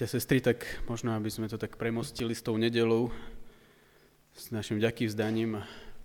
Bratia, sestry, tak možno, aby sme to tak premostili s tou nedeľou, s našim vďakyvzdaním.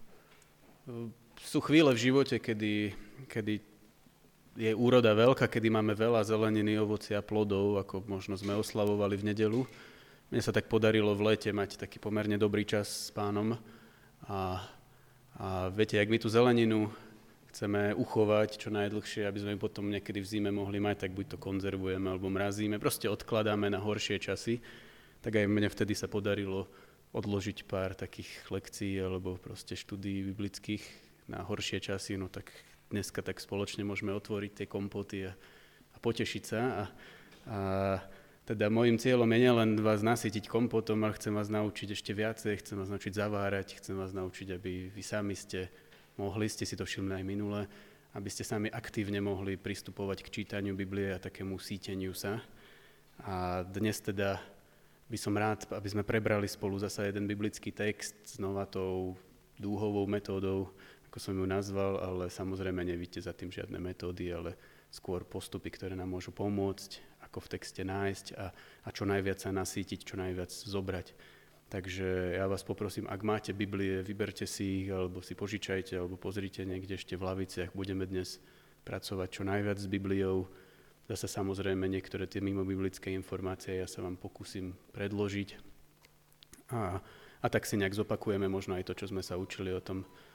Sú chvíle v živote, kedy je úroda veľká, kedy máme veľa zeleniny, ovocia, plodov, ako možno sme oslavovali v nedeľu. Mne sa tak podarilo v lete mať taký pomerne dobrý čas s Pánom. A viete, jak my tú zeleninu chceme uchovať čo najdlhšie, aby sme ju potom niekedy v zime mohli mať, tak buď to konzervujeme alebo mrazíme, proste odkladáme na horšie časy. Tak aj mne vtedy sa podarilo odložiť pár takých lekcií alebo proste štúdií biblických na horšie časy, no tak dneska tak spoločne môžeme otvoriť tie kompoty a potešiť sa. A teda môjim cieľom je nielen vás nasytiť kompotom, ale chcem vás naučiť ešte viacej, chcem vás naučiť zavárať, chcem vás naučiť, aby vy sami ste si to všimli aj minule, aby ste sami aktívne mohli pristupovať k čítaniu Biblie a takému síteniu sa. A dnes teda by som rád, aby sme prebrali spolu zasa jeden biblický text znova tou dúhovou metódou, ako som ju nazval, ale samozrejme nevidíte za tým žiadne metódy, ale skôr postupy, ktoré nám môžu pomôcť, ako v texte nájsť a čo najviac sa nasýtiť, čo najviac zobrať. Takže ja vás poprosím, ak máte Biblie, vyberte si ich, alebo si požičajte, alebo pozrite niekde ešte v laviciach. Budeme dnes pracovať čo najviac s Bibliou. Zase samozrejme niektoré tie mimobiblické informácie ja sa vám pokúsim predložiť. A tak si nejak zopakujeme možno aj to, čo sme sa učili o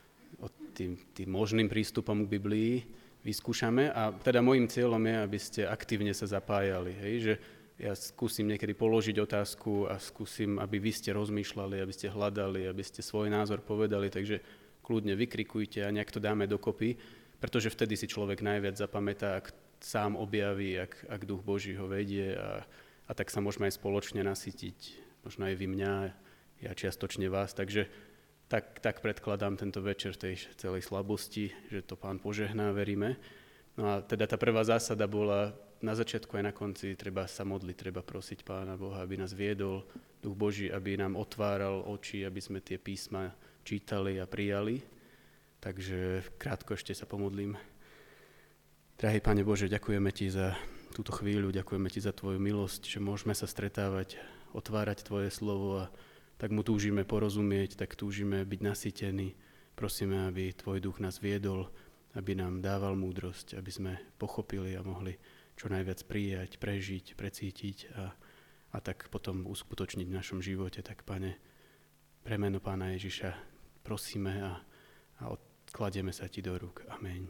tým možným prístupom k Biblii. Vyskúšame a teda môjim cieľom je, aby ste aktívne sa zapájali, hej, že ja skúsim niekedy položiť otázku a skúsim, aby vy ste rozmýšľali, aby ste hľadali, aby ste svoj názor povedali, takže kľudne vykrikujte a nejak to dáme dokopy, pretože vtedy si človek najviac zapamätá, ak sám objaví, ak Duch Boží ho vedie a tak sa môžeme aj spoločne nasytiť, možno aj vy mňa, ja čiastočne vás, takže tak predkladám tento večer tej celej slabosti, že to Pán požehná, veríme. No a teda tá prvá zásada bola, na začiatku aj na konci treba sa modliť, treba prosiť Pána Boha, aby nás viedol, Duch Boží, aby nám otváral oči, aby sme tie písma čítali a prijali. Takže krátko ešte sa pomodlím. Drahý Pane Bože, ďakujeme Ti za túto chvíľu, ďakujeme Ti za Tvoju milosť, že môžeme sa stretávať, otvárať Tvoje slovo a tak mu túžime porozumieť, tak túžime byť nasýtení. Prosíme, aby Tvoj Duch nás viedol, aby nám dával múdrosť, aby sme pochopili a mohli čo najviac prijať, prežiť, precítiť a tak potom uskutočniť v našom živote. Tak, Pane, pre meno Pána Ježiša prosíme a odkladieme sa Ti do rúk. Amen.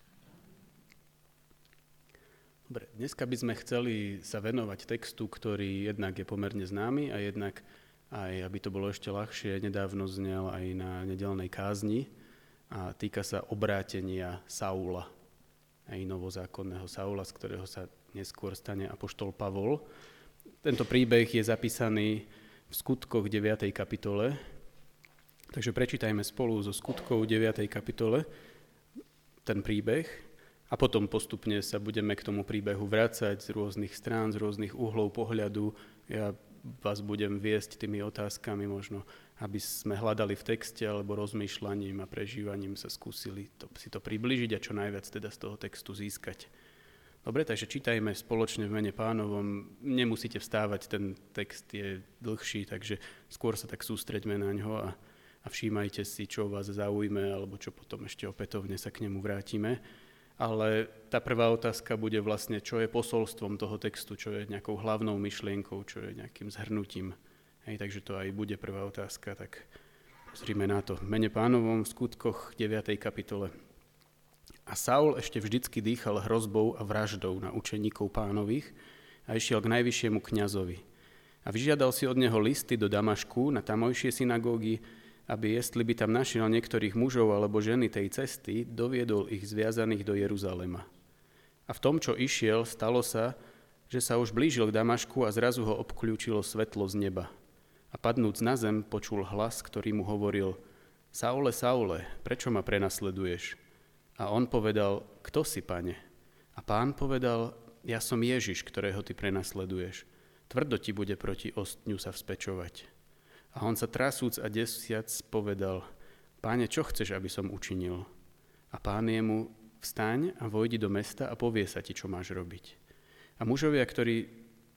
Dobre, dneska by sme chceli sa venovať textu, ktorý jednak je pomerne známy a jednak aj, aby to bolo ešte ľahšie, nedávno znel aj na nedeľnej kázni a týka sa obrátenia Saula, aj novozákonného Saula, z ktorého sa neskôr stane apoštol Pavol. Tento príbeh je zapísaný v Skutkoch 9. kapitole, takže prečítajme spolu zo Skutkov 9. kapitole ten príbeh a potom postupne sa budeme k tomu príbehu vrácať z rôznych strán, z rôznych uhlov pohľadu. Ja vás budem viesť tými otázkami možno, aby sme hľadali v texte alebo rozmýšľaním a prežívaním sa skúsili si to približiť a čo najviac teda z toho textu získať. Dobre, takže čítajme spoločne v mene Pánovom. Nemusíte vstávať, ten text je dlhší, takže skôr sa tak sústreďme na ňo a všímajte si, čo vás zaujme alebo čo potom ešte opätovne sa k nemu vrátime. Ale tá prvá otázka bude vlastne, čo je posolstvom toho textu, čo je nejakou hlavnou myšlienkou, čo je nejakým zhrnutím. Hej, takže to aj bude prvá otázka, tak pozrime na to. V mene Pánovom v Skutkoch 9. kapitole. A Saul ešte vždycky dýchal hrozbou a vraždou na učeníkov Pánových a išiel k najvyššiemu kňazovi. A vyžiadal si od neho listy do Damašku na tamojšie synagógy, aby jestli by tam našiel niektorých mužov alebo ženy tej cesty, doviedol ich zviazaných do Jeruzalema. A v tom, čo išiel, stalo sa, že sa už blížil k Damašku a zrazu ho obkľúčilo svetlo z neba. A padnúc na zem, počul hlas, ktorý mu hovoril: Saule, Saule, prečo ma prenasleduješ? A on povedal: Kto si, Pane? A Pán povedal: Ja som Ježiš, ktorého ty prenasleduješ. Tvrdo ti bude proti ostňu sa vzpečovať. A on sa trasúc a desiac povedal: Páne, čo chceš, aby som učinil? A Pán jemu: Vstaň a vojdi do mesta a povie sa ti, čo máš robiť. A mužovia, ktorí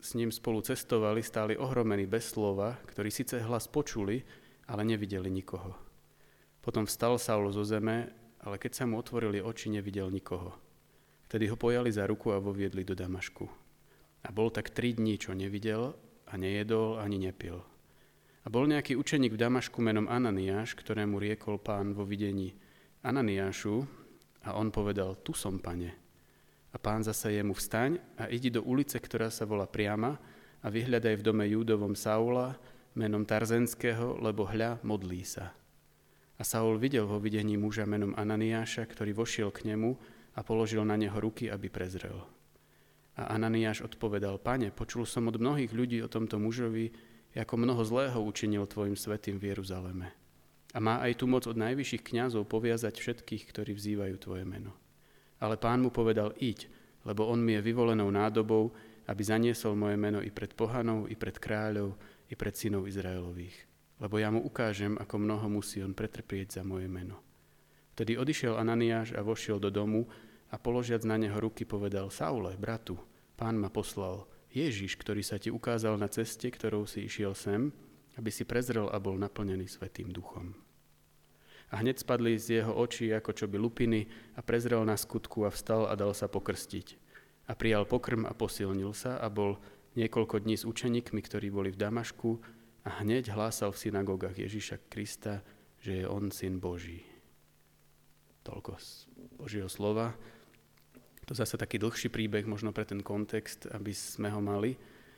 s ním spolu cestovali, stáli ohromení bez slova, ktorí síce hlas počuli, ale nevideli nikoho. Potom vstal Saul zo zeme, ale keď sa mu otvorili oči, nevidel nikoho. Vtedy ho pojali za ruku a voviedli do Damašku. A bol tak 3 dní, čo nevidel a nejedol ani nepil. A bol nejaký učeník v Damašku menom Ananiáš, ktorému riekol Pán vo videní: Ananiášu, a on povedal: Tu som, Pane. A Pán zase jemu: Vstaň a idi do ulice, ktorá sa volá Priama, a vyhľadaj v dome Júdovom Saula menom Tarzenského, lebo hľa, modlí sa. A Saul videl vo videní muža menom Ananiáša, ktorý vošiel k nemu a položil na neho ruky, aby prezrel. A Ananiáš odpovedal: Pane, počul som od mnohých ľudí o tomto mužovi, ako mnoho zlého učinil tvojim svätým v Jeruzaleme. A má aj tu moc od najvyšších kňazov poviazať všetkých, ktorí vzývajú tvoje meno. Ale Pán mu povedal: Iď, lebo on mi je vyvolenou nádobou, aby zaniesol moje meno i pred pohanov, i pred kráľov, i pred synov Izraelových. Lebo ja mu ukážem, ako mnoho musí on pretrpieť za moje meno. Vtedy odišiel Ananiáš a vošiel do domu a položiac na neho ruky povedal: Saule, bratu, Pán ma poslal, Ježiš, ktorý sa ti ukázal na ceste, ktorou si išiel sem, aby si prezrel a bol naplnený Svätým Duchom. A hneď spadli z jeho očí, ako čo by lupiny, a prezrel na skutku a vstal a dal sa pokrstiť. A prijal pokrm a posilnil sa a bol niekoľko dní s učeníkmi, ktorí boli v Damašku, a hneď hlásal v synagógach Ježiša Krista, že je on Syn Boží. Toľko z Božieho slova. To zase taký dlhší príbeh, možno pre ten kontext, aby sme ho mali.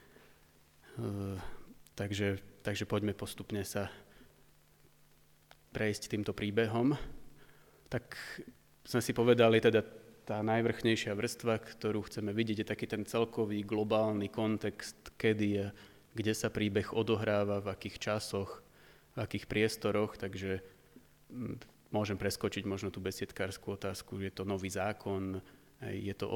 Takže poďme postupne sa prejsť týmto príbehom. Tak sme si povedali, teda tá najvrchnejšia vrstva, ktorú chceme vidieť, je taký ten celkový globálny kontext, kedy a kde sa príbeh odohráva, v akých časoch, v akých priestoroch, takže môžem preskočiť možno tú besiedkárskú otázku, je to nový zákon, je to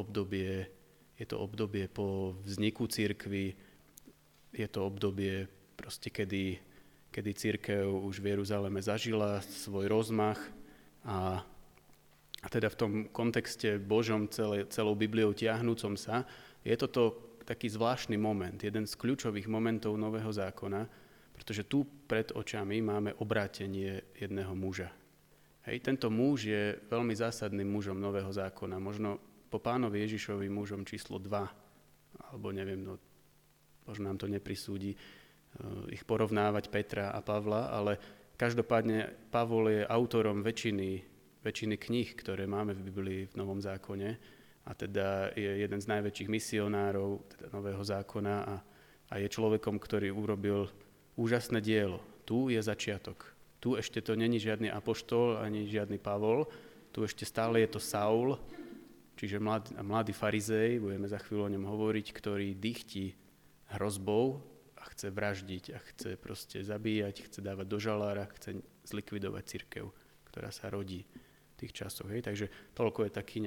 obdobie po vzniku cirkvi, je to obdobie proste, kedy cirkev už v Jeruzaleme zažila svoj rozmach a teda v tom kontexte Božom celou Bibliou tiahnúcom sa, je toto taký zvláštny moment, jeden z kľúčových momentov Nového zákona, pretože tu pred očami máme obrátenie jedného muža. Tento muž je veľmi zásadným mužom Nového zákona, možno po Pánovi Ježišovi mužom číslo 2, alebo neviem, možno nám to neprisúdi ich porovnávať Petra a Pavla, ale každopádne Pavol je autorom väčšiny kníh, ktoré máme v Biblii v Novom zákone, a teda je jeden z najväčších misionárov teda Nového zákona a je človekom, ktorý urobil úžasné dielo. Tu je začiatok. Tu ešte to není žiadny apoštol ani žiadny Pavol, tu ešte stále je to Saul, čiže mladý farizej, budeme za chvíľu o ňom hovoriť, ktorý dychtí hrozbou a chce vraždiť a chce proste zabíjať, chce dávať do žalára, chce zlikvidovať cirkev, ktorá sa rodí v tých časoch. Takže toľko je taký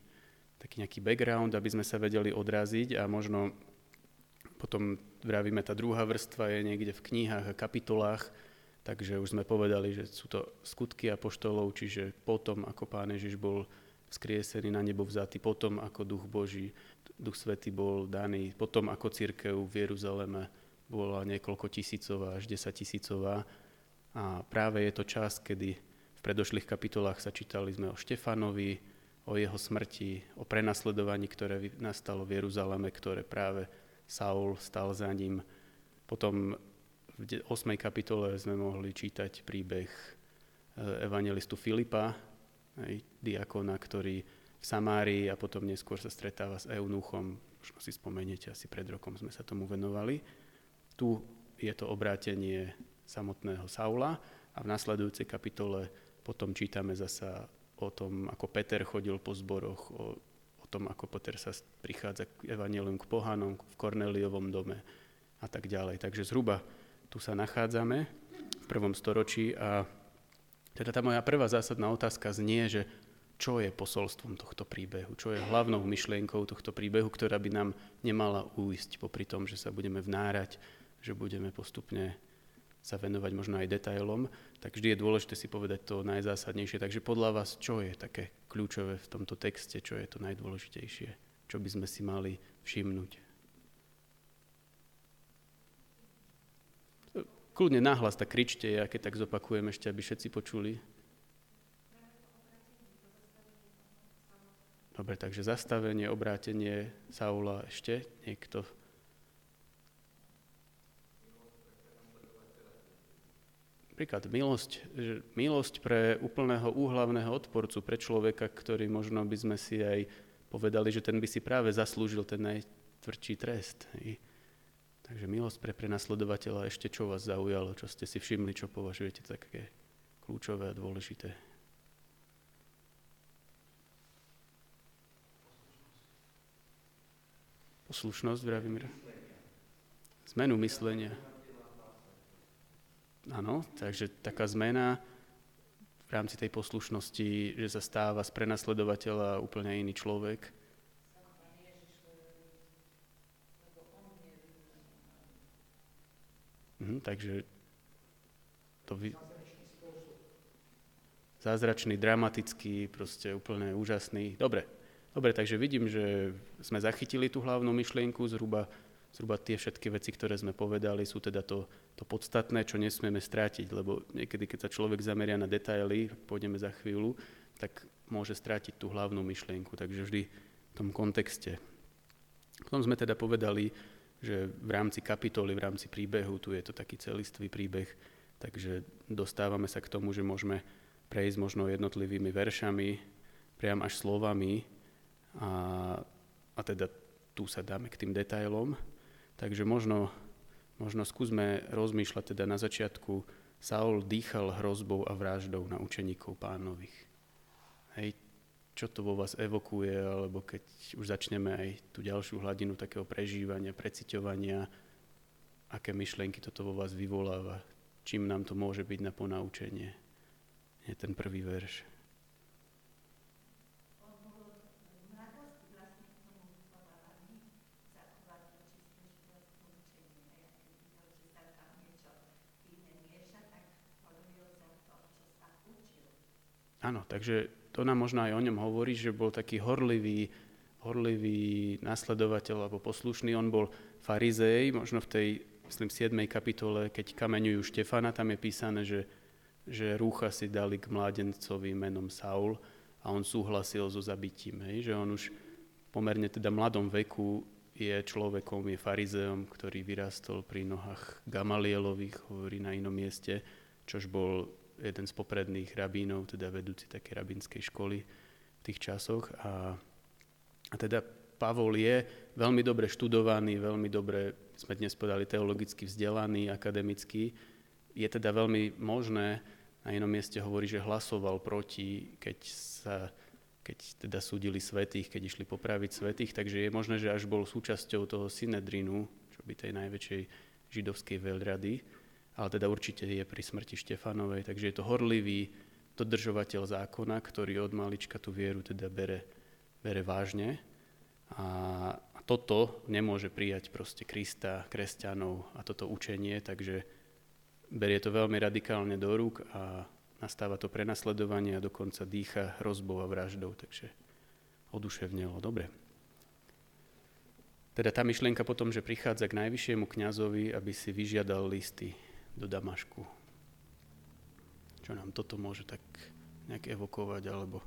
nejaký background, aby sme sa vedeli odraziť, a možno potom vravíme, tá druhá vrstva je niekde v knihách a kapitolách, takže už sme povedali, že sú to skutky apoštolov, čiže potom, ako Pán Ježiš bol vzkriesený na nebo vzatý, potom ako Duch Boží, Duch Svätý bol daný, potom ako cirkev v Jeruzaleme bola niekoľko tisícová až 10 000. A práve je to čas, kedy v predošlých kapitolách sa čítali sme o Štefanovi, o jeho smrti, o prenasledovaní, ktoré nastalo v Jeruzaleme, ktoré práve Saul stal za ním. Potom v 8. kapitole sme mohli čítať príbeh evangelistu Filipa, diakona, ktorý v Samárii a potom neskôr sa stretáva s eunuchom. Možno si spomeniete, asi pred rokom sme sa tomu venovali. Tu je to obrátenie samotného Saula a v nasledujúcej kapitole potom čítame zasa o tom, ako Peter chodil po zboroch, o tom, ako Peter sa prichádza k evanjelium, k pohanom, v Korneliovom dome a tak ďalej. Takže zhruba tu sa nachádzame v 1. storočí a teda tá moja prvá zásadná otázka znie, že čo je posolstvom tohto príbehu, čo je hlavnou myšlienkou tohto príbehu, ktorá by nám nemala újsť popri tom, že sa budeme vnárať, že budeme postupne sa venovať možno aj detailom, tak vždy je dôležité si povedať to najzásadnejšie. Takže podľa vás, čo je také kľúčové v tomto texte, čo je to najdôležitejšie, čo by sme si mali všimnúť? Kľudne nahlas tak kričte, ja keď tak zopakujem ešte, aby všetci počuli. Dobre, takže zastavenie, obrátenie Saula ešte niekto. Príklad, milosť pre úplného úhlavného odporcu, pre človeka, ktorý možno by sme si aj povedali, že ten by si práve zaslúžil ten najtvrdší trest. Takže milosť pre prenasledovateľa, ešte čo vás zaujalo, čo ste si všimli, čo považujete také kľúčové a dôležité. Poslušnosť, Vravimír. Zmenu myslenia. Áno, takže taká zmena v rámci tej poslušnosti, že sa stáva z prenasledovateľa úplne iný človek. Takže to zázračný, dramatický, proste úplne úžasný. Dobre, takže vidím, že sme zachytili tú hlavnú myšlienku, zhruba tie všetky veci, ktoré sme povedali, sú teda to podstatné, čo nesmieme strátiť, lebo niekedy, keď sa človek zameria na detaily, pôjdeme za chvíľu, tak môže strátiť tú hlavnú myšlienku, takže vždy v tom kontexte. Potom sme teda povedali, že v rámci kapitoly, v rámci príbehu, tu je to taký celistvý príbeh, takže dostávame sa k tomu, že môžeme prejsť možno jednotlivými veršami, priam až slovami, a teda tu sa dáme k tým detailom. Takže možno skúsme rozmýšľať teda na začiatku. Saul dýchal hrozbou a vraždou na učeníkov Pánových. Hej, čo to vo vás evokuje, alebo keď už začneme aj tú ďalšiu hladinu takého prežívania, preciťovania, aké myšlienky toto vo vás vyvoláva, čím nám to môže byť na ponaučenie. Je ten prvý verš. Áno, takže to nám možno aj o ňom hovorí, že bol taký horlivý nasledovateľ alebo poslušný. On bol farizej, možno v tej, myslím, 7. kapitole, keď kameňujú Štefana, tam je písané, že rúcha si dali k mládencovi menom Saul a on súhlasil so zabitím. Že on už pomerne teda mladom veku je človekom, je farizeom, ktorý vyrástol pri nohách Gamalielových, hovorí na inom mieste, čož bol jeden z popredných rabínov, teda vedúci také rabínskej školy v tých časoch. A teda Pavol je veľmi dobre študovaný, veľmi dobre, sme dnes povedali, teologicky vzdelaný, akademický. Je teda veľmi možné, na inom mieste hovorí, že hlasoval proti, keď teda súdili svätých, keď išli popraviť svätých, takže je možné, že až bol súčasťou toho synedrinu, čo by tej najväčšej židovskej veľrady, ale teda určite je pri smrti Štefanovej, takže je to horlivý dodržovateľ zákona, ktorý od malička tú vieru teda bere vážne. A toto nemôže prijať proste Krista, kresťanov a toto učenie, takže berie to veľmi radikálne do rúk a nastáva to prenasledovanie a dokonca dýcha hrozbou a vraždou, takže oduševnelo. Dobre. Teda tá myšlienka potom, že prichádza k najvyššiemu kňazovi, aby si vyžiadal listy do Damašku. Čo nám toto môže tak nejak evokovať, alebo...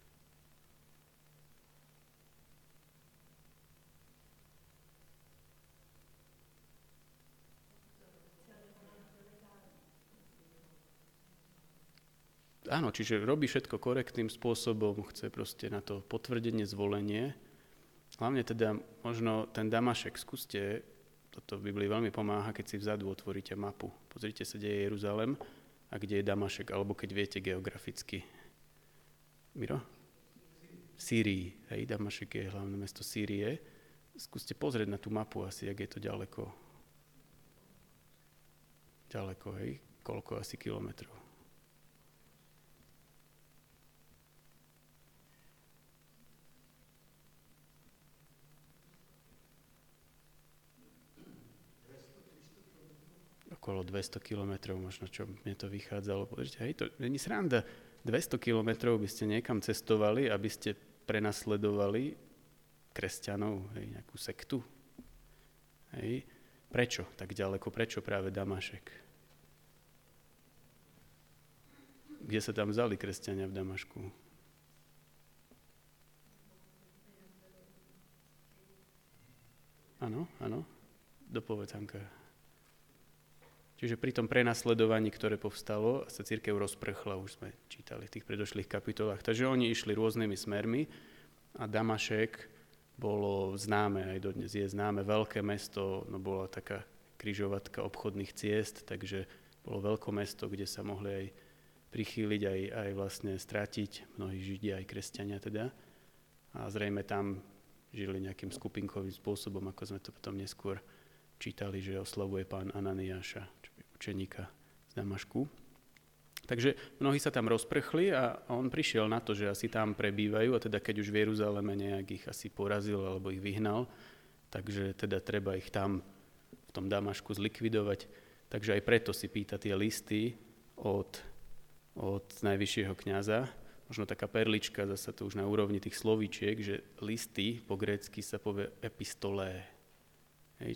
Áno, čiže robí všetko korektným spôsobom, chce proste na to potvrdenie, zvolenie. Hlavne teda možno ten Damašek, skúste, toto v Biblii veľmi pomáha, keď si vzadu otvoríte mapu. Pozrite sa, kde je Jeruzalem a kde je Damašek, alebo keď viete geograficky. Miro? V Sýrii, hej, Damašek je hlavné mesto Sýrie. Skúste pozrieť na tú mapu asi, jak je to ďaleko. Ďaleko, hej, koľko asi kilometrov. Okolo 200 kilometrov, možno čo mne to vychádzalo. Pozrite, hej, to není sranda. 200 kilometrov by ste niekam cestovali, aby ste prenasledovali kresťanov, hej, nejakú sektu. Hej. Prečo tak ďaleko? Prečo práve Damašek? kde sa tam vzali kresťania v Damašku? Áno, dopovedz, Hanka. Čiže pri tom prenasledovaní, ktoré povstalo, sa cirkev rozprchla, už sme čítali v tých predošlých kapitolách. Takže oni išli rôznymi smermi a Damašek bolo známe, aj dodnes je známe, veľké mesto, no bola taká križovatka obchodných ciest, takže bolo veľké mesto, kde sa mohli aj prichýliť, aj vlastne stratiť mnohí Židia, aj kresťania teda. A zrejme tam žili nejakým skupinkovým spôsobom, ako sme to potom neskôr čítali, že oslavuje pán Ananiáša, učeníka z Damašku. Takže mnohí sa tam rozprchli a on prišiel na to, že asi tam prebývajú a teda keď už v Jeruzaleme nejak ich asi porazil alebo ich vyhnal, takže teda treba ich tam v tom Damašku zlikvidovať. Takže aj preto si pýta tie listy od najvyššieho kňaza. Možno taká perlička, zasa to už na úrovni tých slovíčiek, že listy po grécky sa povie epistolé. Hej,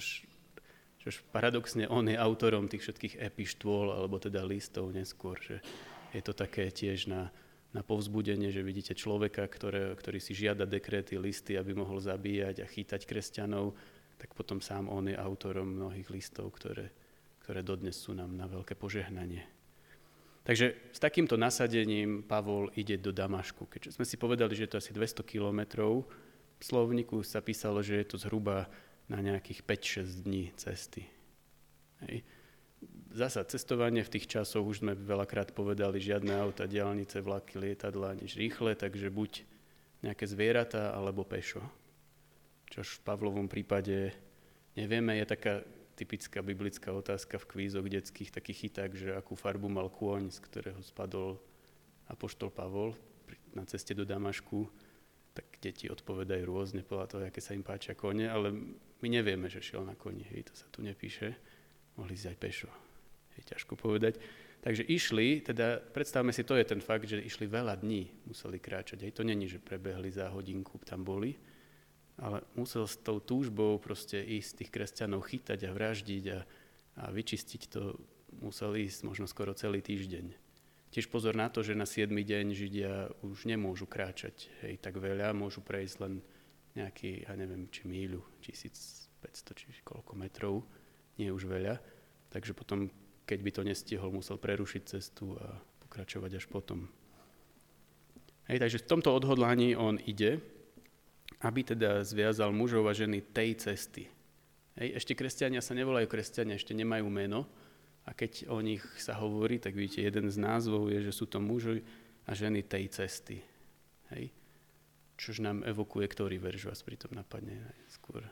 čož paradoxne on je autorom tých všetkých epištôl, alebo teda listov neskôr, že je to také tiež na povzbudenie, že vidíte človeka, ktorý si žiada dekréty, listy, aby mohol zabíjať a chytať kresťanov, tak potom sám on je autorom mnohých listov, ktoré dodnes sú nám na veľké požehnanie. Takže s takýmto nasadením Pavol ide do Damašku. Keďže sme si povedali, že je to asi 200 kilometrov, v slovníku sa písalo, že je to zhruba na nejakých 5-6 dní cesty. Hej. Zasa cestovanie v tých časoch, už sme veľakrát povedali, žiadne auta, diaľnice, vlaky, lietadlá, nič rýchle, takže buď nejaké zvieratá, alebo pešo. Čož v Pavlovom prípade nevieme, je taká typická biblická otázka v kvízoch detských, taký chyták, že akú farbu mal kôň, z ktorého spadol apoštol Pavol na ceste do Damašku, tak deti odpovedajú rôzne podľa toho, aké sa im páčia kone, ale my nevieme, že šiel na koni, hej, to sa tu nepíše, mohli ísť aj pešo, je ťažko povedať. Takže išli, teda predstavme si, to je ten fakt, že išli veľa dní, museli kráčať, hej, to není, že prebehli za hodinku, tam boli, ale musel s tou túžbou proste ísť tých kresťanov chytať a vraždiť a vyčistiť to, musel ísť možno skoro celý týždeň. Tiež pozor na to, že na 7. deň Židia už nemôžu kráčať, hej, tak veľa, môžu prejsť len nejaký, ja neviem, či míľu, 1500, či koľko metrov, nie je už veľa. Takže potom, keď by to nestihol, musel prerušiť cestu a pokračovať až potom. Hej, takže v tomto odhodlaní on ide, aby teda zviazal mužov a ženy tej cesty. Hej, ešte kresťania sa nevolajú kresťania, ešte nemajú meno, a keď o nich sa hovorí, tak vidíte, jeden z názvov je, že sú to muži a ženy tej cesty. Hej? Čož nám evokuje, ktorý verš vás pritom napadne skôr.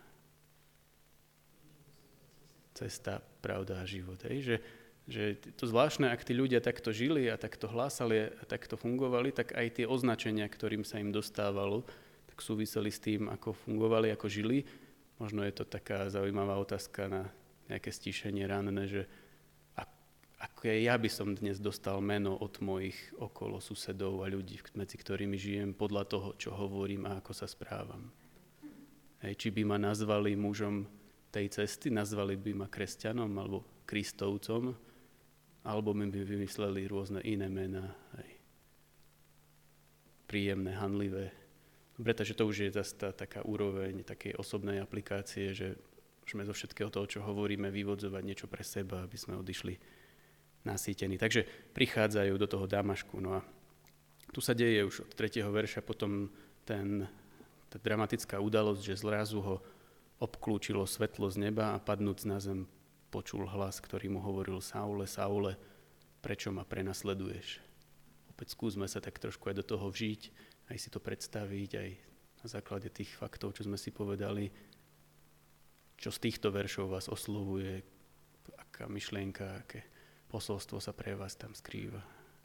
Cesta, pravda a život. Hej? Že to zvláštne, ak tí ľudia takto žili a takto hlásali a takto fungovali, tak aj tie označenia, ktorým sa im dostávalo, tak súviseli s tým, ako fungovali, ako žili. Možno je to taká zaujímavá otázka na nejaké stíšenie ranné, že ako ja by som dnes dostal meno od mojich okolo susedov a ľudí, medzi ktorými žijem, podľa toho, čo hovorím a ako sa správam. Hej, či by ma nazvali mužom tej cesty, nazvali by ma kresťanom alebo kristovcom, alebo by vymysleli rôzne iné mená, hej, príjemné, hanlivé. Dobre, takže to už je zase taká úroveň takej osobnej aplikácie, že môžeme zo všetkého toho, čo hovoríme, vyvodzovať niečo pre seba, aby sme odišli nasýtení. Takže prichádzajú do toho Damašku. No a tu sa deje už od 3. verša potom tá dramatická udalosť, že zrazu ho obklúčilo svetlo z neba a padnúc na zem počul hlas, ktorý mu hovoril: Saule, Saule, prečo ma prenasleduješ? Opäť skúsme sa tak trošku aj do toho vžiť, aj si to predstaviť, aj na základe tých faktov, čo sme si povedali, čo z týchto veršov vás oslovuje, aká myšlienka, aké posolstvo sa pre vás tam skrýva.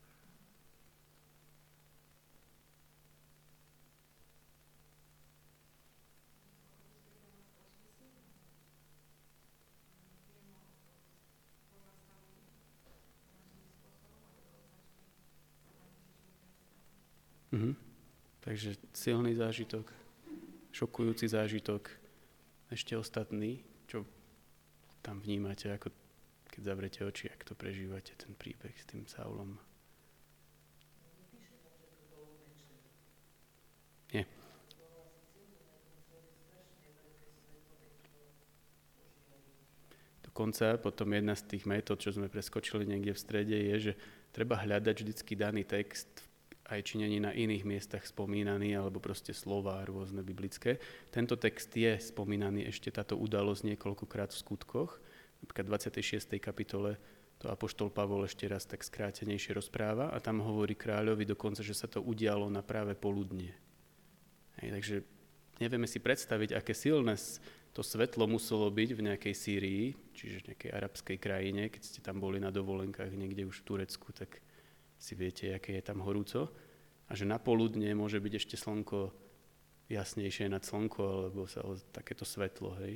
Takže silný zážitok, šokujúci zážitok, ešte ostatný, čo tam vnímate, ako keď zavrete oči, ak to prežívate, ten príbeh s tým Saulom. Nie. Dokonca potom jedna z tých metód, čo sme preskočili niekde v strede, je, že treba hľadať vždycky daný text aj či není na iných miestach spomínaný, alebo proste slová rôzne biblické. Tento text je spomínaný ešte táto udalosť niekoľkokrát v skutkoch. Napríklad v 26. kapitole to apoštol Pavol ešte raz tak skrátenejšie rozpráva a tam hovorí kráľovi dokonca, že sa to udialo na práve poludnie. Takže nevieme si predstaviť, aké silné to svetlo muselo byť v nejakej Sýrii, čiže v nejakej arabskej krajine. Keď ste tam boli na dovolenkách niekde už v Turecku, tak si viete, aké je tam horúco. A že na poludne môže byť ešte slnko jasnejšie nad slnko, alebo sa takéto svetlo. Hej.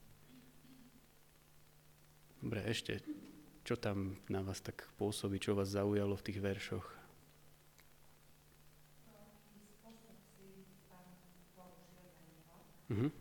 Dobre, ešte, čo tam na vás tak pôsobí, čo vás zaujalo v tých veršoch? Mhm.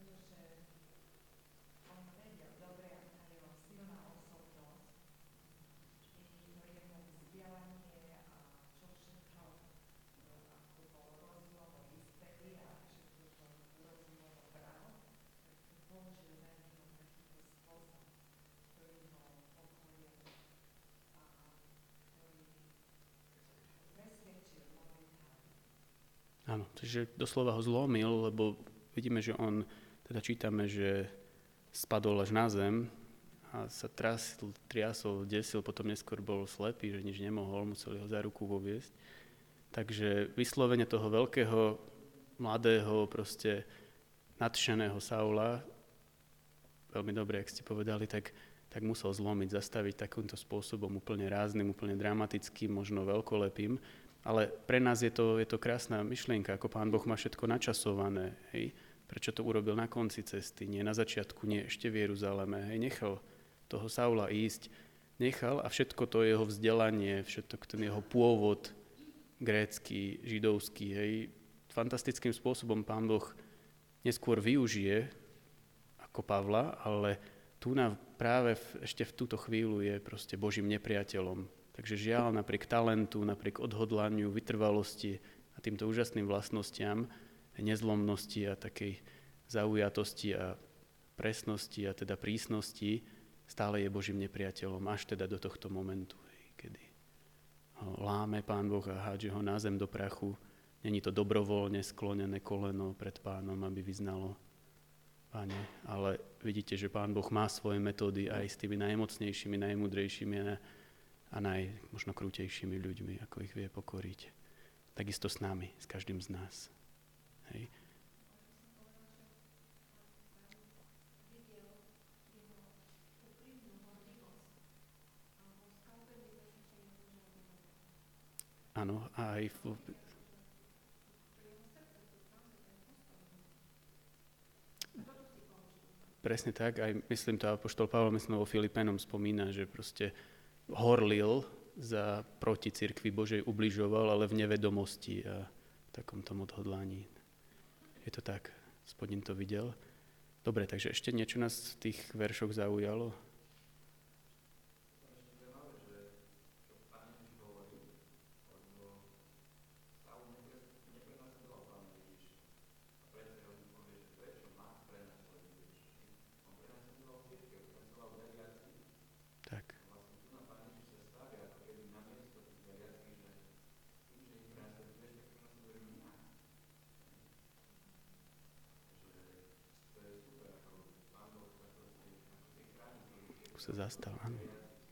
Áno, takže doslova ho zlomil, lebo vidíme, že on, teda čítame, že spadol až na zem a sa triasol, desil, potom neskôr bol slepý, že nič nemohol, museli ho za ruku voviesť. Takže vyslovene toho veľkého, mladého, proste nadšeného Saula, veľmi dobre, jak ste povedali, tak musel zlomiť, zastaviť takýmto spôsobom úplne rázným, úplne dramatickým, možno veľkolepým. Ale pre nás je to krásna myšlienka, ako Pán Boh má všetko načasované. Hej. Prečo to urobil na konci cesty, nie na začiatku, nie ešte v Jeruzaleme. Hej. Nechal toho Saula ísť, nechal a všetko to jeho vzdelanie, všetko ten jeho pôvod grécky, židovský, hej, fantastickým spôsobom Pán Boh neskôr využije ako Pavla, ale tu práve ešte v túto chvíľu je proste Božím nepriateľom. Takže žiaľ, napriek talentu, napriek odhodlaniu, vytrvalosti a týmto úžasným vlastnostiam, nezlomnosti a takej zaujatosti a presnosti a teda prísnosti, stále je Božím nepriateľom až teda do tohto momentu, kedy ho láme Pán Boh a hádže ho na zem do prachu. Není to dobrovoľne sklonené koleno pred Pánom, aby vyznalo: Pane, ale vidíte, že Pán Boh má svoje metódy aj s tými najmocnejšími, najmudrejšími a možno krútejšími ľuďmi, ako ich vie pokoriť. Takisto s nami, s každým z nás. Hej. Áno, aj presne tak, aj myslím to apoštol Pavol, vo Filipenom spomína, že proste horlil proti cirkvi Božej, ubližoval, ale v nevedomosti a v takom tom odhodlaní. Je to tak, Spodin to videl. Dobre, takže ešte niečo nás v tých veršoch zaujalo? Sa zastal, áno.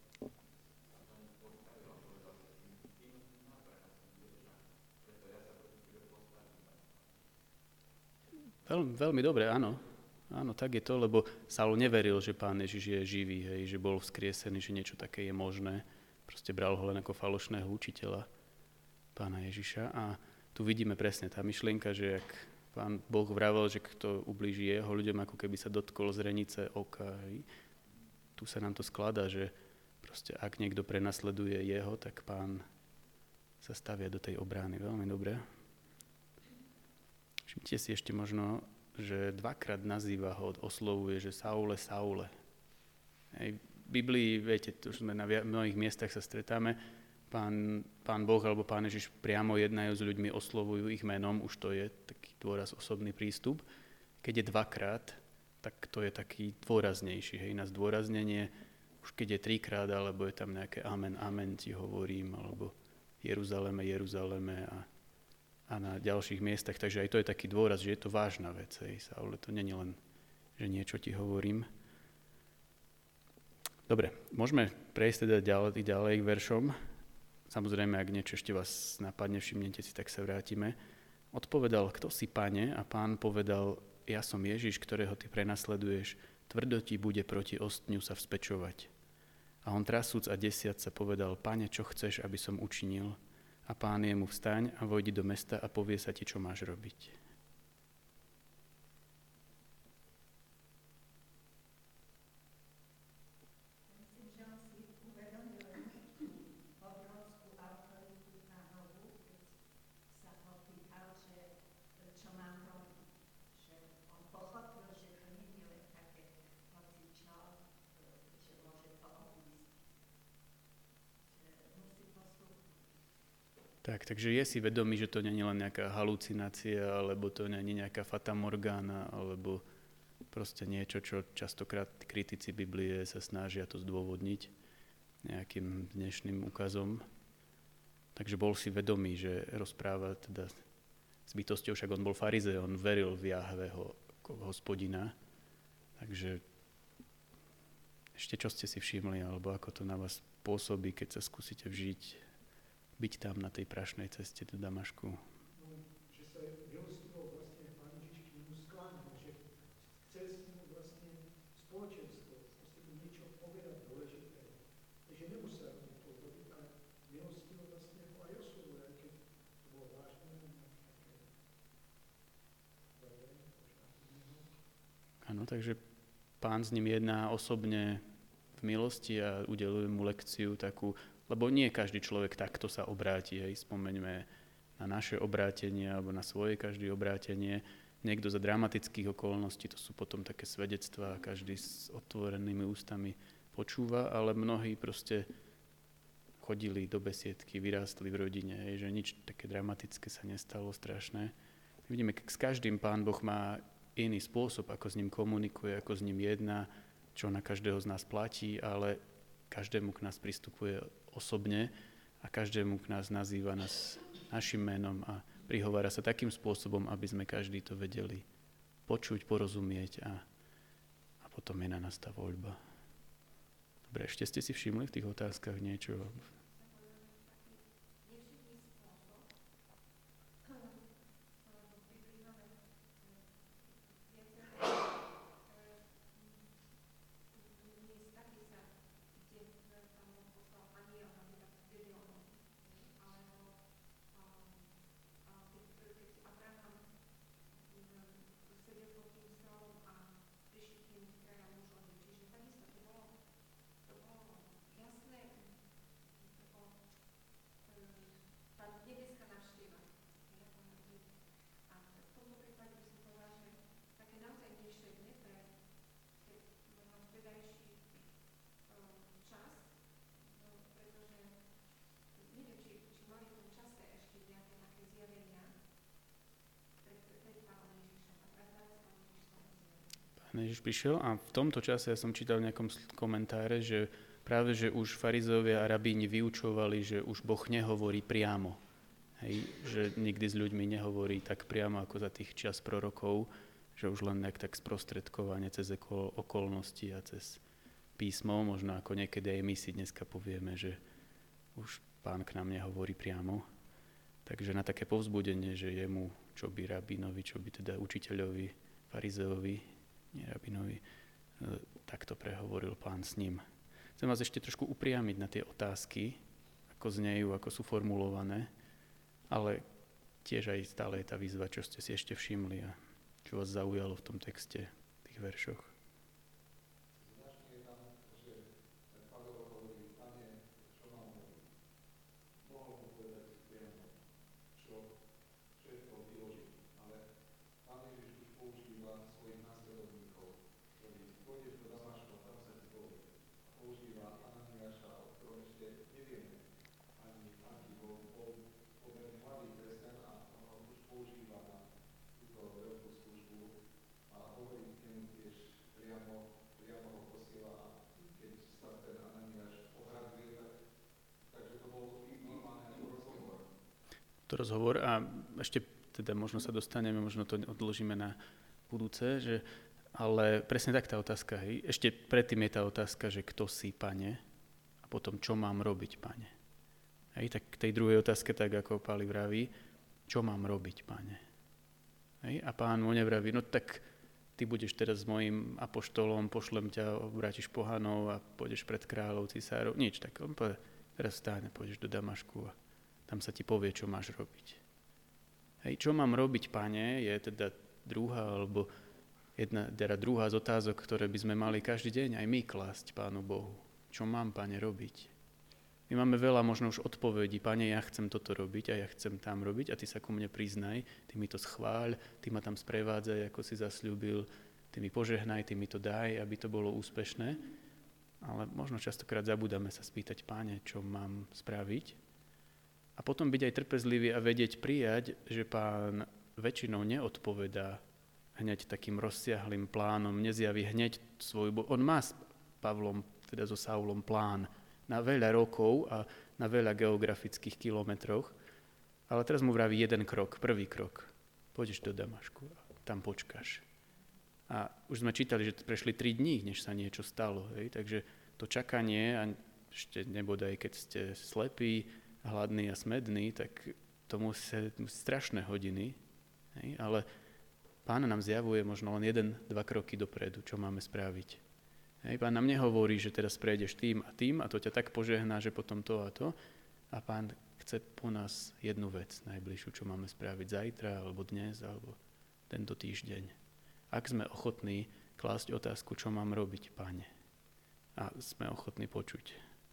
Veľmi dobre, áno. Áno, tak je to, lebo Saul neveril, že Pán Ježiš je živý, hej, že bol vzkriesený, že niečo také je možné. Proste bral ho len ako falošného učiteľa, Pána Ježiša. A tu vidíme presne tá myšlienka, že ak Pán Boh vravel, že kto ublíži jeho ľuďom, ako keby sa dotkol zrenice oka, hej. Tu sa nám to skladá, že proste ak niekto prenasleduje jeho, tak Pán sa stavia do tej obrany. Veľmi dobre. Všimnite si ešte možno, že dvakrát nazýva ho, oslovuje, že Saule, Saule. Hej, v Biblii, viete, to už sme na mnohých miestach sa stretáme, pán Boh alebo Pán Ježiš priamo jednajú s ľuďmi, oslovujú ich menom, už to je taký dôraz, osobný prístup. Keď je dvakrát, tak to je taký dôraznejší, hej, na zdôraznenie. Už keď je trikrát, alebo je tam nejaké amen, amen ti hovorím, alebo Jeruzaleme, Jeruzaleme a na ďalších miestach. Takže aj to je taký dôraz, že je to vážna vec, hej, Saule, to nie je len, že niečo ti hovorím. Dobre, môžeme prejsť teda ďalej k veršom. Samozrejme, ak niečo ešte vás napadne, všimnete si, tak sa vrátime. Odpovedal, kto si, Pane? A Pán povedal, ja som Ježiš, ktorého ty prenasleduješ, tvrdo ti bude proti ostňu sa vzpečovať. A on trasúc a desiac sa povedal, Pane, čo chceš, aby som učinil? A Pán jemu vstaň a vojdi do mesta a povie sa ti, čo máš robiť. Takže je si vedomý, že to nie je len nejaká halucinácia, alebo to nie je nejaká fatamorgána, alebo proste niečo, čo častokrát kritici Biblie sa snažia to zdôvodniť nejakým dnešným ukazom. Takže bol si vedomý, že rozpráva teda s bytosťou, však on bol farizej, on veril v Jahveho Hospodina. Takže ešte čo ste si všimli, alebo ako to na vás pôsobí, keď sa skúsite vžiť, byť tam na tej prašnej ceste do Damašku. Že sa milostivo vlastne Pán Ježiš k nemu skláňa, že chce s ním vlastne spoločenstvo, proste mu niečo povedať dôležité. Takže nemusel mu to robiť, ale milostivo vlastne ho aj oslovuje, aj keď to bolo vážne, také verejné, Áno, takže Pán s ním jedná osobne v milosti a udeluje mu lekciu takú, lebo nie každý človek takto sa obráti. Hej. Spomeňme na naše obrátenie alebo na svoje každé obrátenie. Niekto za dramatických okolností, to sú potom také svedectvá, každý s otvorenými ústami počúva, ale mnohí proste chodili do besiedky, vyrástli v rodine, hej, že nič také dramatické sa nestalo, strašné. Vidíme, s každým Pán Boh má iný spôsob, ako s ním komunikuje, ako s ním jedná, čo na každého z nás platí, ale každému k nás pristupuje osobne a každému k nás nazýva našim menom a prihovára sa takým spôsobom, aby sme každý to vedeli počuť, porozumieť a potom je na nás tá voľba. Dobre, ešte ste si všimli v tých otázkach niečo? Pán Ježiš prišiel a v tomto čase ja som čítal v nejakom komentáre, že práve, že už farizovia a rabíni vyučovali, že už Boh nehovorí priamo. Hej, že nikdy s ľuďmi nehovorí tak priamo ako za tých čas prorokov, že už len tak sprostredkovanie cez okolnosti a cez písmo, možno ako niekedy aj my si dneska povieme, že už Pán k nám nehovorí priamo. Takže na také povzbudenie, že jemu, čo by rabínovi, čo by teda učiteľovi, farizeovi, nie rabinovi, takto prehovoril Pán s ním. Chcem vás ešte trošku upriamiť na tie otázky, ako znejú, ako sú formulované, ale tiež aj stále je tá výzva, čo ste si ešte všimli a čo vás zaujalo v tom texte, v tých veršoch. používa na túto veľkú službu a hovorí k nemu tiež priamo ho posiela a keď sa ten Ananiáš ohraduje, takže to bol normálne ako rozhovor. To rozhovor a ešte teda možno sa dostaneme, možno to odložíme na budúce, ale presne tak tá otázka, hej. Ešte predtým je tá otázka, že kto si, Pane, a potom čo mám robiť, Pane. Hej, tak k tej druhej otázke, tak ako Páli vraví, čo mám robiť, Pane. Hej, a Pán mu nevraví, no tak ty budeš teraz s mojím apoštolom, pošlem ťa, obrátiš pohanov a pôjdeš pred kráľov, cisárov, nič, tak on povie, teraz vstáň, pôjdeš do Damašku a tam sa ti povie, čo máš robiť. Hej, čo mám robiť, Pane, je teda druhá z otázok, ktoré by sme mali každý deň aj my klásť Pánu Bohu. Čo mám, Pane, robiť? My máme veľa možno už odpovedí, Pane, ja chcem toto robiť a ja chcem tam robiť a ty sa ku mne priznaj, ty mi to schváľ, ty ma tam sprevádzaj, ako si zasľúbil, ty mi požehnaj, ty mi to daj, aby to bolo úspešné. Ale možno častokrát zabúdame sa spýtať, Páne, čo mám spraviť? A potom byť aj trpezlivý a vedieť prijať, že Pán väčšinou neodpovedá hneď takým rozsiahlým plánom, nezjaví hneď on má s Pavlom, teda so Saulom plán na veľa rokov a na veľa geografických kilometroch, ale teraz mu vraví jeden krok, prvý krok. Pôjdeš do Damašku a tam počkáš. A už sme čítali, že prešli 3 dní, než sa niečo stalo. Hej? Takže to čakanie, a ešte nebodaj, keď ste slepí, hladní a smední, tak to musí strašné hodiny, hej? Ale Pán nám zjavuje možno len 1-2 kroky dopredu, čo máme spraviť. Hej, Pán nám nehovorí, že teraz prejdeš tým a to ťa tak požehná, že potom to a to. A Pán chce po nás jednu vec najbližšiu, čo máme spraviť zajtra, alebo dnes, alebo tento týždeň. Ak sme ochotní klásť otázku, čo mám robiť, Pane, a sme ochotní počuť.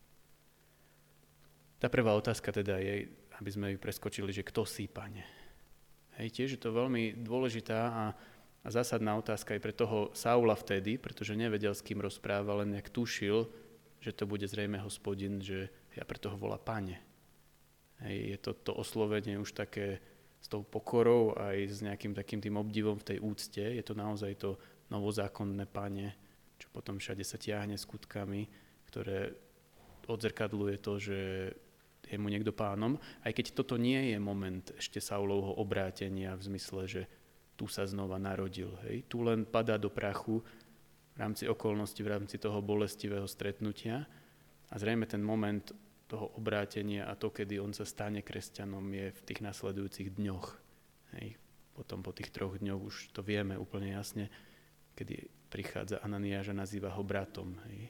Tá prvá otázka teda je, aby sme ju preskočili, že kto si, Pane. Hej, tiež je to veľmi dôležitá a zásadná otázka aj pre toho Saula vtedy, pretože nevedel, s kým rozpráva, len nejak tušil, že to bude zrejme Hospodin, že ja preto ho volá Pane. Hej, je to oslovenie už také s tou pokorou aj s nejakým takým tým obdivom v tej úcte. Je to naozaj to novozákonné Pane, čo potom všade sa tiahne skutkami, ktoré odzrkadluje to, že je mu niekto pánom, aj keď toto nie je moment ešte Saulovho obrátenia v zmysle, že tu sa znova narodil. Hej. Tu len padá do prachu v rámci okolnosti, v rámci toho bolestivého stretnutia a zrejme ten moment toho obrátenia a to, kedy on sa stane kresťanom, je v tých nasledujúcich dňoch. Hej. Potom po tých 3 dňoch už to vieme úplne jasne, kedy prichádza Ananiáš a nazýva ho bratom. Hej.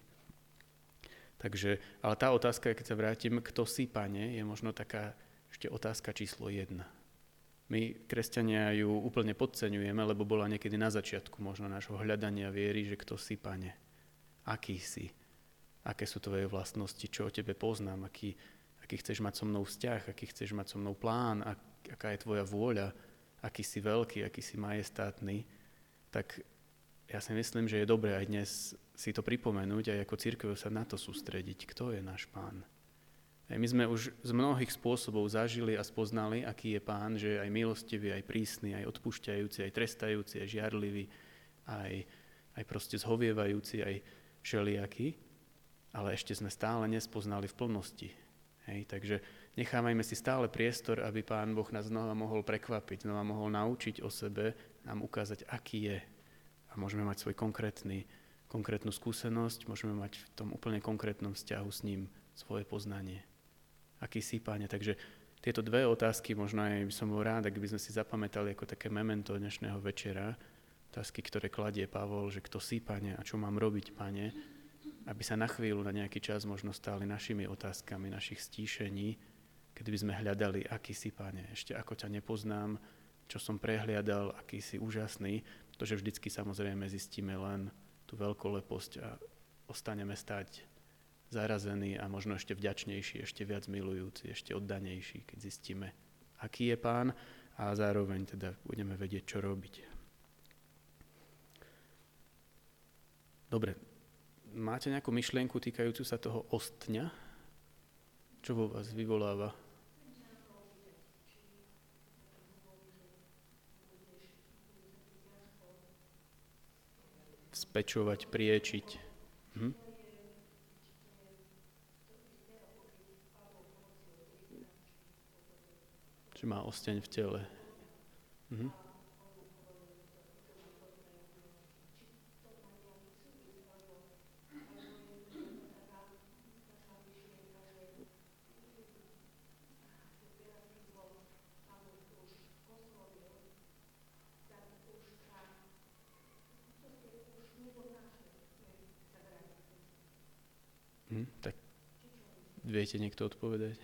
Takže, ale tá otázka, keď sa vrátim, kto si, Pane, je možno taká ešte otázka číslo 1. My, kresťania, ju úplne podceňujeme, lebo bola niekedy na začiatku možno nášho hľadania viery, že kto si, Pane, aký si, aké sú tvoje vlastnosti, čo o tebe poznám, aký chceš mať so mnou vzťah, aký chceš mať so mnou plán, aká je tvoja vôľa, aký si veľký, aký si majestátny, tak ja si myslím, že je dobré aj dnes si to pripomenúť aj ako cirkev sa na to sústrediť. Kto je náš Pán? My sme už z mnohých spôsobov zažili a spoznali, aký je Pán, že je aj milostivý, aj prísny, aj odpúšťajúci, aj trestajúci, aj žiarlivý, aj proste zhovievajúci, aj všelijaký, ale ešte sme stále nespoznali v plnosti. Hej, takže nechávajme si stále priestor, aby Pán Boh nás znova mohol prekvapiť, znova mohol naučiť o sebe, nám ukázať, aký je. A môžeme mať svoj konkrétnu skúsenosť, môžeme mať v tom úplne konkrétnom vzťahu s ním svoje poznanie. Aký si, Páne? Takže tieto 2 otázky, možno aj by som bol rád, ak by sme si zapamätali ako také memento dnešného večera, otázky, ktoré kladie Pavol, že kto si, Pane, a čo mám robiť, Pane, aby sa na chvíľu, na nejaký čas možno stáli našimi otázkami, našich stíšení, kedy by sme hľadali, aký si, Pane, ešte ako ťa nepoznám, čo som prehliadal, aký si úžasný, pretože vždycky samozrejme zistíme len tú veľkoleposť a ostaneme stáť zarazení a možno ešte vďačnejší, ešte viac milujúci, ešte oddanejší, keď zistíme, aký je Pán a zároveň teda budeme vedieť, čo robiť. Dobre, máte nejakú myšlienku týkajúcu sa toho ostňa? Čo vo vás vyvoláva? Vzpečovať, priečiť. Že má osteň v tele. Tak viete niekto odpovedať?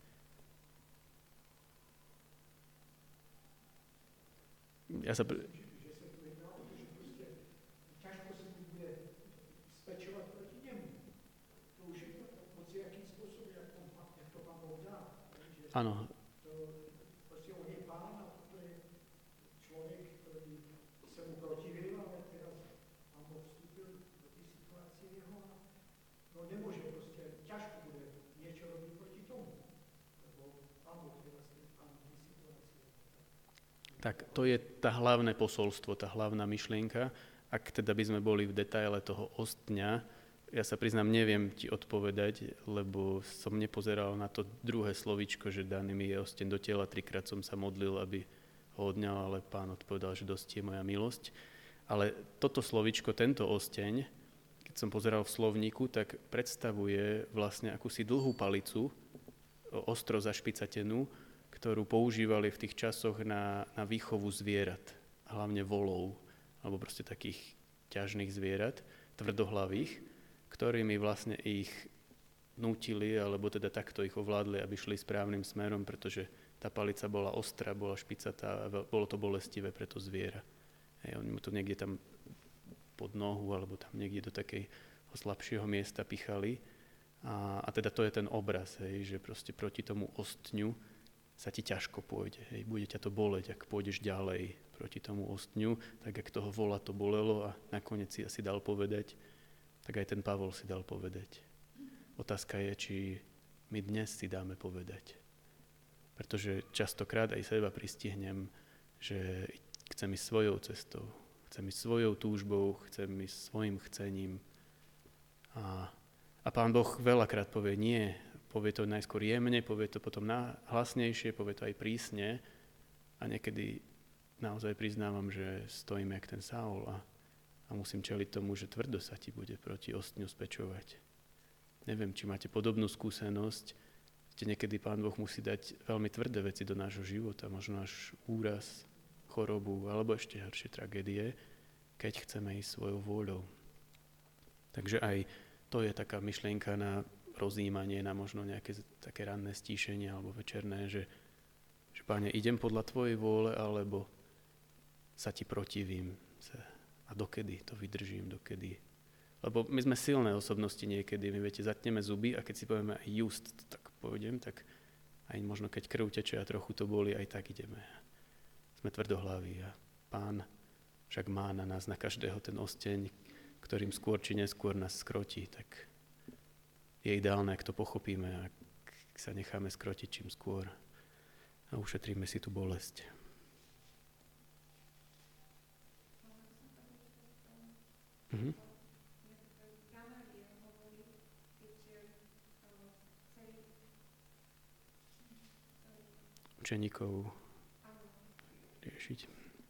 Že sa tu jedná o to, že proste ťažko sa mu bude spečovať proti nemu. To už je hociakým spôsobom, jak to Pán Boh dá. Áno. Proste on je Pán a to je človek, ktorý sa mu protivil, ale teraz Pán Boh vstúpil do tej situácie jeho a no nemôže proste, ťažko bude niečo robiť proti tomu, lebo Pán Boh je vlastne Pán tej situácie. Tak to je tá hlavné posolstvo, tá hlavná myšlienka. Ak teda by sme boli v detaile toho ostňa, ja sa priznám, neviem ti odpovedať, lebo som nepozeral na to druhé slovíčko, že daný mi je osteň do tela, 3-krát som sa modlil, aby ho odňal, ale Pán odpovedal, že dosť je moja milosť. Ale toto slovíčko, tento osteň, keď som pozeral v slovníku, tak predstavuje vlastne akúsi dlhú palicu, ostro zašpicatenú, ktorú používali v tých časoch na výchovu zvierat, hlavne volov, alebo proste takých ťažných zvierat, tvrdohlavých, ktorými vlastne ich nútili, alebo teda takto ich ovládli, aby šli správnym smerom, pretože tá palica bola ostrá, bola špicatá a bolo to bolestivé pre to zviera. Oni mu to niekde tam pod nohu, alebo tam niekde do takého slabšieho miesta pichali. A teda to je ten obraz, že proste proti tomu ostňu sa ti ťažko pôjde. Bude ťa to boleť, ak pôjdeš ďalej proti tomu ostňu, tak ak toho vola to bolelo a nakoniec si asi dal povedať, tak aj ten Pavol si dal povedať. Otázka je, či my dnes si dáme povedať. Pretože častokrát aj seba pristihnem, že chcem ísť svojou cestou, chcem ísť svojou túžbou, chcem ísť svojim chcením. A Pán Boh veľakrát povie nie, povie to najskôr jemne, povie to potom hlasnejšie, povie to aj prísne a niekedy naozaj priznávam, že stojím jak ten Saul a musím čeliť tomu, že tvrdo sa ti bude proti ostňu spečovať. Neviem, či máte podobnú skúsenosť, že niekedy Pán Boh musí dať veľmi tvrdé veci do nášho života, možno až úraz, chorobu alebo ešte horšie tragédie, keď chceme ísť svojou vôľou. Takže aj to je taká myšlienka na rozjímanie, na možno nejaké také ranné stíšenie alebo večerné, že Páne, idem podľa Tvojej vôle, alebo sa Ti protivím. A dokedy to vydržím, dokedy? Lebo my sme silné osobnosti niekedy, my viete, zatneme zuby a keď si povieme aj just, tak pôjdem, tak aj možno keď krv teče a trochu to boli, aj tak ideme. Sme tvrdohlaví a Pán však má na nás, na každého ten osteň, ktorým skôr či neskôr nás skrotí, tak je ideálne, ak to pochopíme, ak sa necháme skrotiť čím skôr a ušetríme si tú bolesť. Učeníkov riešiť.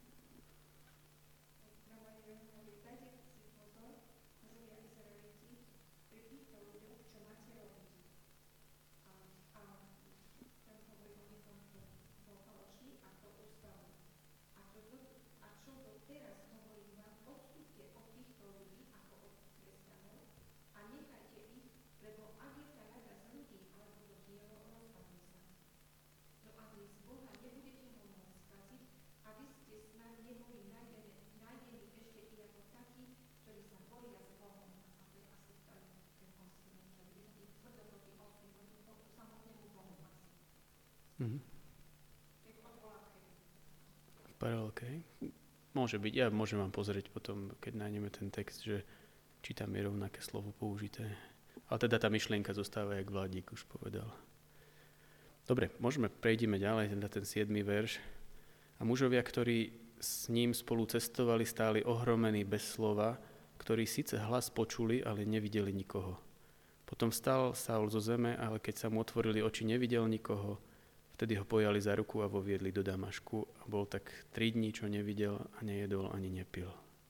V paralelke. Môže byť. Ja môžem vám pozrieť potom, keď nájdeme ten text, že či tam je rovnaké slovo použité. Ale teda tá myšlienka zostáva, jak Vládik už povedal. Dobre, prejdime ďalej na ten 7. verš. A mužovia, ktorí s ním spolu cestovali, stáli ohromení bez slova, ktorí síce hlas počuli, ale nevideli nikoho. Potom vstal Saul zo zeme, ale keď sa mu otvorili oči, nevidel nikoho. Vtedy ho pojali za ruku a voviedli do Damašku a bol tak 3 dní, čo nevidel a nejedol ani nepil.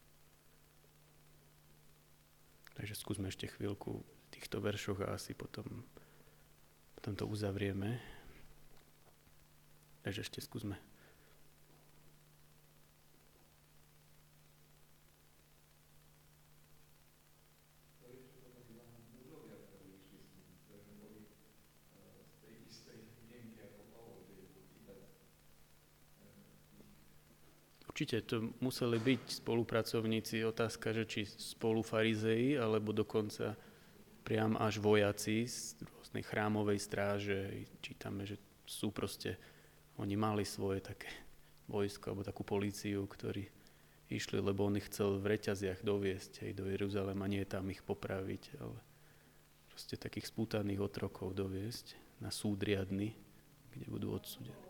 Takže skúsme ešte chvíľku v týchto veršoch a asi potom to uzavrieme. Takže ešte skúsme. Určite to museli byť spolupracovníci, otázka, že či spolu farizei, alebo dokonca priam až vojaci z rôznej chrámovej stráže. Čítame, že sú proste, oni mali svoje také vojsko, alebo takú políciu, ktorí išli, lebo on ich chcel v reťaziach doviesť do Jeruzalema, nie tam ich popraviť, ale proste takých spútaných otrokov doviesť na súd riadny, kde budú odsúdení.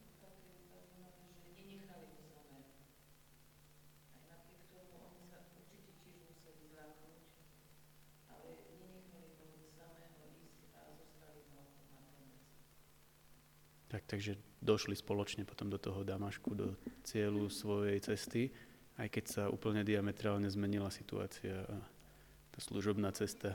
Takže došli spoločne potom do toho Damašku, do cieľu svojej cesty, aj keď sa úplne diametrálne zmenila situácia a tá služobná cesta.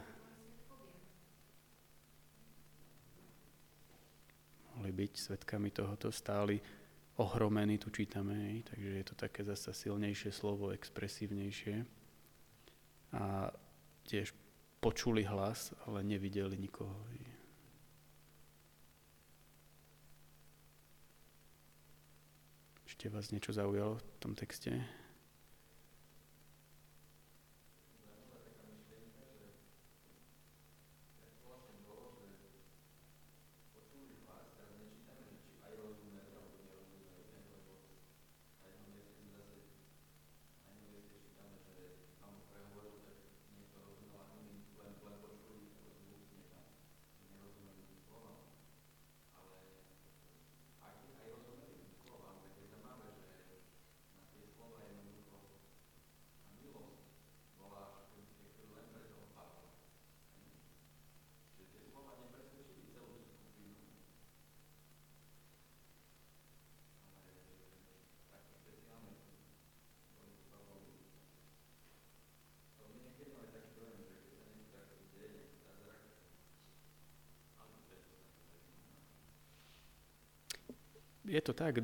Mohli byť svedkami tohoto, stáli ohromení, tu čítame, takže je to také zasa silnejšie slovo, expresívnejšie. A tiež počuli hlas, ale nevideli nikoho. Ešte vás niečo zaujalo v tom texte? Je to tak,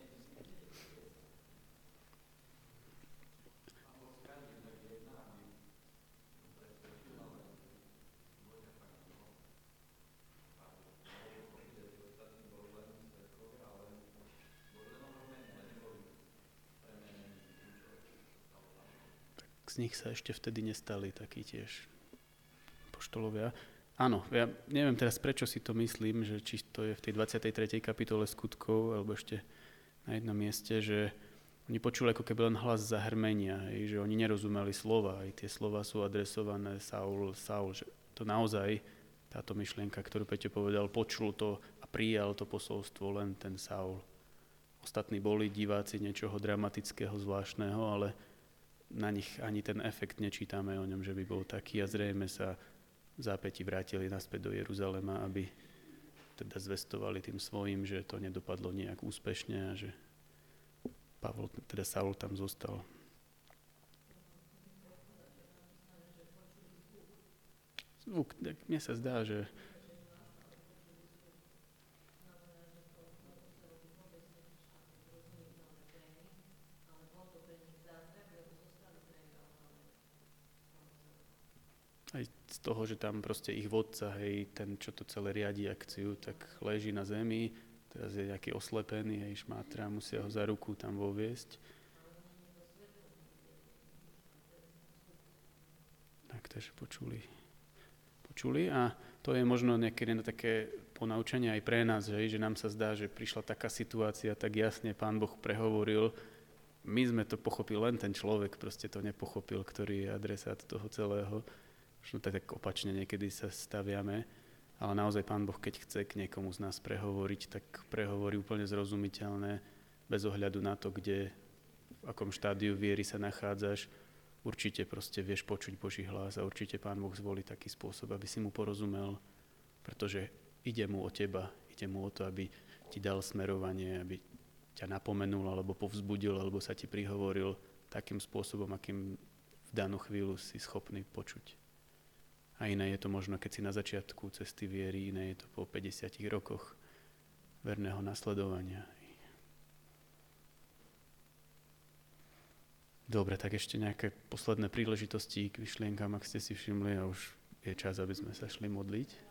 z nich sa ešte vtedy nestali takí tiež apoštolovia. Áno, ja neviem teraz, prečo si to myslím, že či to je v tej 23. kapitole Skutkov, alebo ešte na jednom mieste, že oni počuli ako keby len hlas zahrmenia, že oni nerozumeli slova, aj tie slova sú adresované Saul, že to naozaj, táto myšlienka, ktorú Peťo povedal, počul to a prijal to posolstvo len ten Saul. Ostatní boli diváci niečoho dramatického, zvláštneho, ale na nich ani ten efekt nečítame o ňom, že by bol taký a zrejme sa v zápäti vrátili naspäť do Jeruzalema, aby teda zvestovali tým svojim, že to nedopadlo nejak úspešne a že Saul tam zostal. Zvuk, tak mne sa zdá, že aj z toho, že tam proste ich vodca, ten, čo to celé riadi akciu, tak leží na zemi, teraz je nejaký oslepený, šmátra, musia ho za ruku tam voviesť. Tak, takže počuli a to je možno niekedy také ponaučenie aj pre nás, že nám sa zdá, že prišla taká situácia, tak jasne Pán Boh prehovoril, my sme to pochopili, len ten človek proste to nepochopil, ktorý je adresát toho celého. Možno tak opačne niekedy sa staviame, ale naozaj Pán Boh, keď chce k niekomu z nás prehovoriť, tak prehovorí úplne zrozumiteľné, bez ohľadu na to, kde, v akom štádiu viery sa nachádzaš. určite proste vieš počuť Boží hlas a určite Pán Boh zvolí taký spôsob, aby si mu porozumel, pretože ide mu o teba, ide mu o to, aby ti dal smerovanie, aby ťa napomenul, alebo povzbudil, alebo sa ti prihovoril takým spôsobom, akým v danú chvíľu si schopný počuť. A iné je to možno, keď si na začiatku cesty viery, iné je to po 50 rokoch verného nasledovania. Dobre, tak ešte nejaké posledné príležitosti k myšlienkám, ak ste si všimli, a už je čas, aby sme sa šli modliť.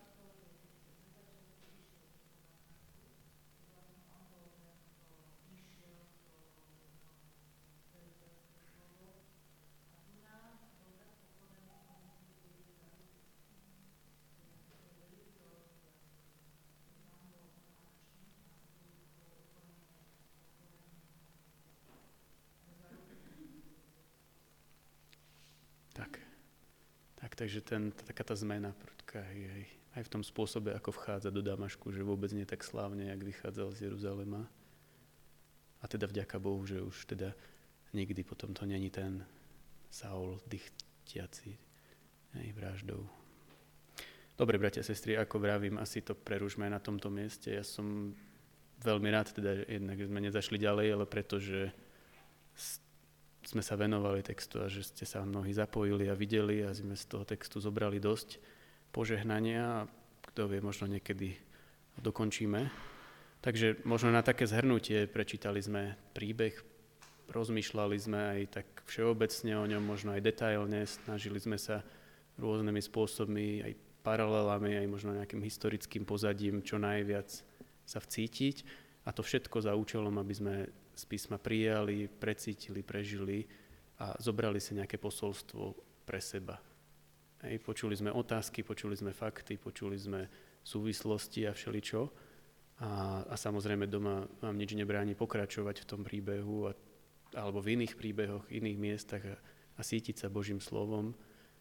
Takže taká tá zmena prudká je aj v tom spôsobe, ako vchádza do Damašku, že vôbec nie tak slávne, jak vychádzal z Jeruzalema. A teda vďaka Bohu, že už teda nikdy potom to není ten Saul dychtiaci vraždou. Dobre, bratia a sestry, ako vravím, asi to prerušme na tomto mieste. Ja som veľmi rád, teda jednak, že sme nezašli ďalej, ale pretože sme sa venovali textu a že ste sa mnohí zapojili a videli a sme z toho textu zobrali dosť požehnania a kto vie, možno niekedy ho dokončíme. Takže možno na také zhrnutie prečítali sme príbeh, rozmýšľali sme aj tak všeobecne o ňom, možno aj detailne, snažili sme sa rôznymi spôsobmi, aj paralelami, aj možno nejakým historickým pozadím čo najviac sa vcítiť a to všetko za účelom, aby sme z písma prijali, precítili, prežili a zobrali si nejaké posolstvo pre seba. Počuli sme otázky, počuli sme fakty, počuli sme súvislosti a všeličo. A samozrejme doma vám nič nebráni pokračovať v tom príbehu alebo v iných príbehoch, iných miestach a sítiť sa Božím slovom.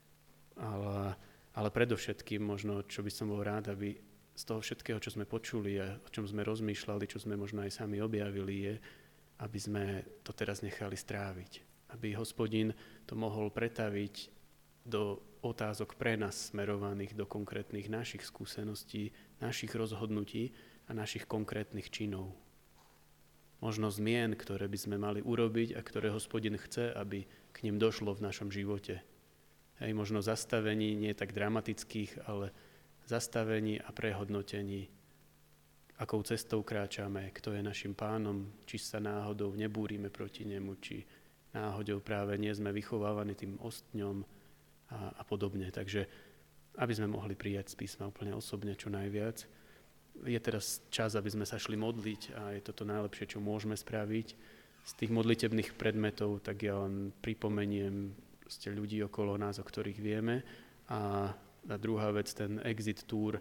Ale predovšetkým možno, čo by som bol rád, aby z toho všetkého, čo sme počuli a o čom sme rozmýšľali, čo sme možno aj sami objavili, je, aby sme to teraz nechali stráviť. Aby Hospodin to mohol pretaviť do otázok pre nás smerovaných do konkrétnych našich skúseností, našich rozhodnutí a našich konkrétnych činov. Možno zmien, ktoré by sme mali urobiť a ktoré Hospodin chce, aby k nim došlo v našom živote. Možno zastavení, nie tak dramatických, ale zastavení a prehodnotení, akou cestou kráčame, kto je našim pánom, či sa náhodou nebúrime proti nemu, či náhodou práve nie sme vychovávaní tým ostňom a podobne. Takže aby sme mohli prijať z písma úplne osobne čo najviac, je teraz čas, aby sme sa šli modliť a je toto najlepšie, čo môžeme spraviť. Z tých modlitebných predmetov tak ja len pripomeniem ľudí okolo nás, o ktorých vieme. A druhá vec, ten exit tour,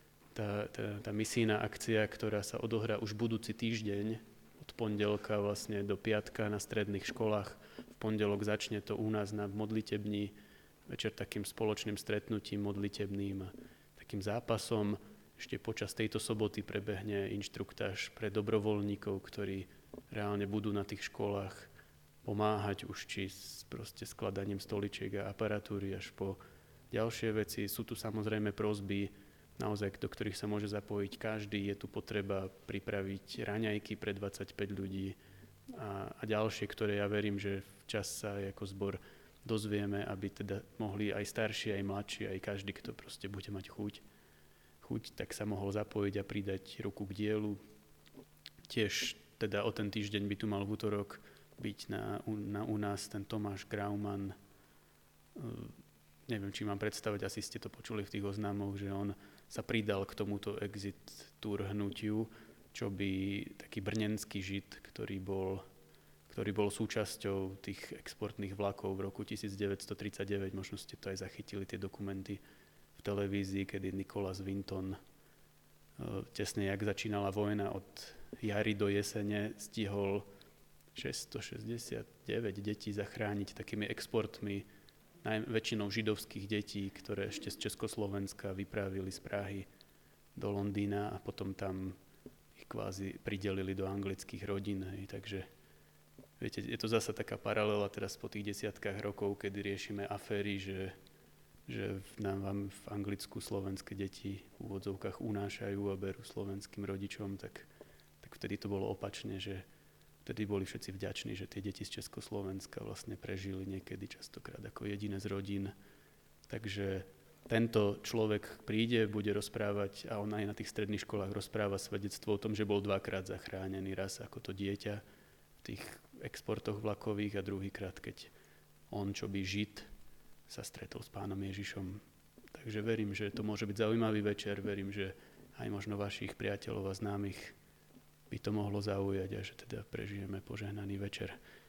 tá misijná akcia, ktorá sa odohrá už budúci týždeň, od pondelka vlastne do piatka na stredných školách. V pondelok začne to u nás na modlitební, večer takým spoločným stretnutím modlitebným a takým zápasom. Ešte počas tejto soboty prebehne inštruktáž pre dobrovoľníkov, ktorí reálne budú na tých školách pomáhať už či proste skladaním stoličiek a aparatúry až po ďalšie veci. Sú tu samozrejme prosby, naozaj, do ktorých sa môže zapojiť každý. Je tu potreba pripraviť raňajky pre 25 ľudí a ďalšie, ktoré ja verím, že včas sa ako zbor dozvieme, aby teda mohli aj starší, aj mladší, aj každý, kto proste bude mať chuť, tak sa mohol zapojiť a pridať ruku k dielu. Tiež teda o ten týždeň by tu mal v utorok byť u nás ten Tomáš Grauman. Neviem, či mám predstaviť, asi ste to počuli v tých oznámoch, že on sa pridal k tomuto exit tour hnutiu, čo by taký brnenský žid, ktorý bol súčasťou tých exportných vlakov v roku 1939, možno ste to aj zachytili, tie dokumenty v televízii, kedy Nicholas Winton tesne, jak začínala vojna od jary do jesene, stihol 669 detí zachrániť takými exportmi, väčšinou židovských detí, ktoré ešte z Československa vypravili z Prahy do Londýna a potom tam ich kvázi pridelili do anglických rodín. Takže viete, je to zasa taká paralela teraz po tých desiatkách rokov, kedy riešime aféry, že vám v Anglicku slovenské deti v úvodzovkách unášajú a berú slovenským rodičom, tak vtedy to bolo opačne, že vtedy boli všetci vďační, že tie deti z Československa vlastne prežili niekedy častokrát ako jediné z rodín. Takže tento človek príde, bude rozprávať, a on aj na tých stredných školách rozpráva svedectvo o tom, že bol 2-krát zachránený, raz ako to dieťa v tých exportoch vlakových a druhýkrát, keď on, čo by Žid, sa stretol s Pánom Ježišom. Takže verím, že to môže byť zaujímavý večer, verím, že aj možno vašich priateľov a známych by to mohlo zaujať a že teda prežijeme požehnaný večer.